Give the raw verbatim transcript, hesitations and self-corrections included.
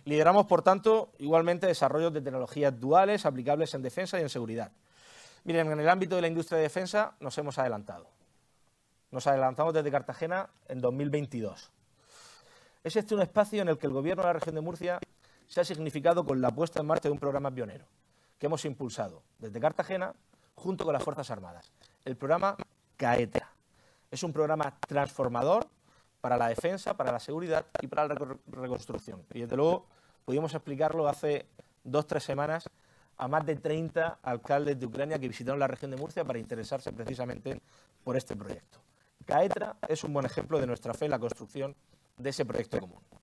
Lideramos, por tanto, igualmente desarrollos de tecnologías duales aplicables en defensa y en seguridad. Miren, en el ámbito de la industria de defensa nos hemos adelantado. Nos adelantamos desde Cartagena en dos mil veintidós. Es este un espacio en el que el Gobierno de la región de Murcia se ha significado con la puesta en marcha de un programa pionero que hemos impulsado desde Cartagena junto con las Fuerzas Armadas, el programa CAETRA. Es un programa transformador para la defensa, para la seguridad y para la reconstrucción. Y desde luego pudimos explicarlo hace dos o tres semanas a más de treinta alcaldes de Ucrania que visitaron la región de Murcia para interesarse precisamente por este proyecto. CAETRA es un buen ejemplo de nuestra fe en la construcción de ese proyecto común.